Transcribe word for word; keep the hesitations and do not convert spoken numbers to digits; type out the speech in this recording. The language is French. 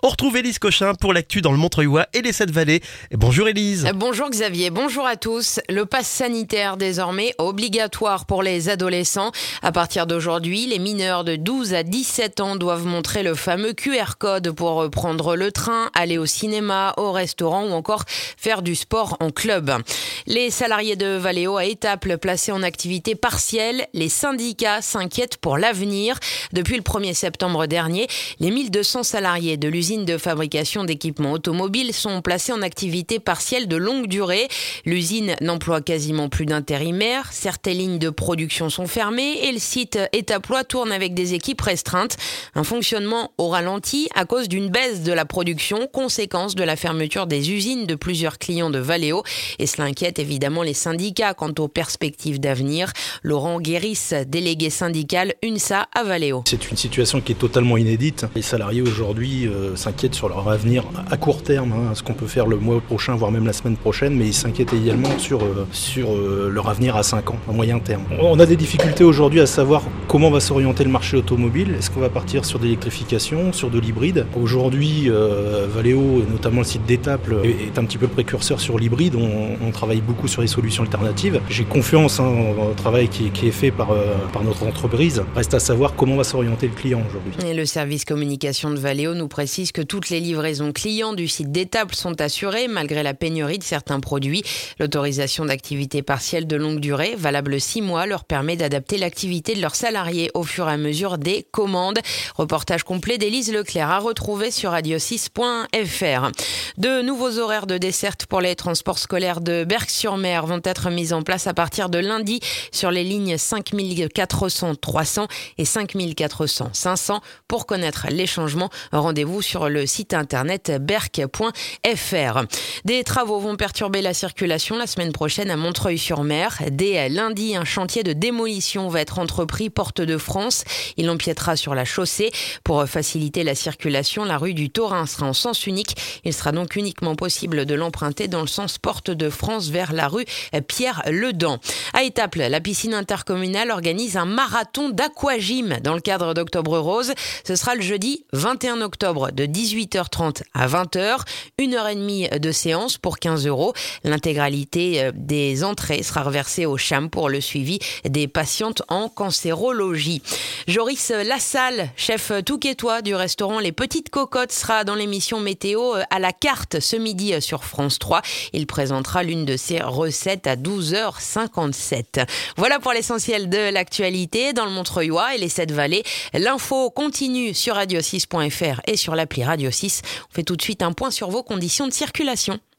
On retrouve Élise Cochin pour l'actu dans le Montreuilois et les Sept Vallées. Et bonjour Élise. Bonjour Xavier, bonjour à tous. Le pass sanitaire désormais obligatoire pour les adolescents. À partir d'aujourd'hui, les mineurs de douze à dix-sept ans doivent montrer le fameux Q R code pour prendre le train, aller au cinéma, au restaurant ou encore faire du sport en club. Les salariés de Valeo à Étaples placés en activité partielle, les syndicats s'inquiètent pour l'avenir. Depuis le premier septembre dernier, les mille deux cents salariés de l'usine de fabrication d'équipements automobiles sont placés en activité partielle de longue durée. L'usine n'emploie quasiment plus d'intérimaires, certaines lignes de production sont fermées et le site Étaplois tourne avec des équipes restreintes. Un fonctionnement au ralenti à cause d'une baisse de la production, conséquence de la fermeture des usines de plusieurs clients de Valeo. Et cela inquiète évidemment les syndicats quant aux perspectives d'avenir. Laurent Guéris, délégué syndical UNSA à Valeo. C'est une situation qui est totalement inédite. Les salariés aujourd'hui euh, s'inquiètent sur leur avenir à court terme, hein, ce qu'on peut faire le mois prochain, voire même la semaine prochaine, mais ils s'inquiètent également sur, euh, sur euh, leur avenir à cinq ans, à moyen terme. On a des difficultés aujourd'hui à savoir comment va s'orienter le marché automobile. Est-ce qu'on va partir sur de l'électrification, sur de l'hybride ? Aujourd'hui, euh, Valeo, et notamment le site d'Étaples, est, est un petit peu précurseur sur l'hybride. On, on travaille beaucoup sur les solutions alternatives. J'ai confiance hein, au travail qui, qui est fait par, euh, par notre entreprise. Reste à savoir comment va s'orienter le client aujourd'hui. Et le service communication de Valeo nous précise que toutes les livraisons clients du site d'Étaples sont assurées malgré la pénurie de certains produits. L'autorisation d'activité partielle de longue durée, valable six mois, leur permet d'adapter l'activité de leurs salariés au fur et à mesure des commandes. Reportage complet d'Élise Leclerc à retrouver sur radio six point f r. De nouveaux horaires de desserte pour les transports scolaires de Berck-sur-Mer vont être mis en place à partir de lundi sur les lignes cinq mille quatre cents trois cents et cinq mille quatre cents cinq cents. Pour connaître les changements, rendez-vous sur le site internet berck point f r. Des travaux vont perturber la circulation la semaine prochaine à Montreuil-sur-Mer. Dès lundi, un chantier de démolition va être entrepris porte de France. Il empiétera sur la chaussée. Pour faciliter la circulation, la rue du Taurin sera en sens unique. Il sera donc uniquement possible de l'emprunter dans le sens porte de France vers la rue Pierre-Ledan. À Étaples, la piscine intercommunale organise un marathon d'aquagym dans le cadre d'Octobre Rose. Ce sera le jeudi vingt et un octobre de dix-huit heures trente à vingt heures. Une heure et demie de séance pour quinze euros. L'intégralité des entrées sera reversée au CHAM pour le suivi des patientes en cancérologie. Joris Lassalle, chef touquetois du restaurant Les Petites Cocottes, sera dans l'émission météo à la carte ce midi sur France trois. Il présentera l'une de ses recettes à douze heures cinquante-sept. Voilà pour l'essentiel de l'actualité dans le Montreuilois et les Sept Vallées. L'info continue sur radio six point f r et sur l'appli Radio six. On fait tout de suite un point sur vos conditions de circulation.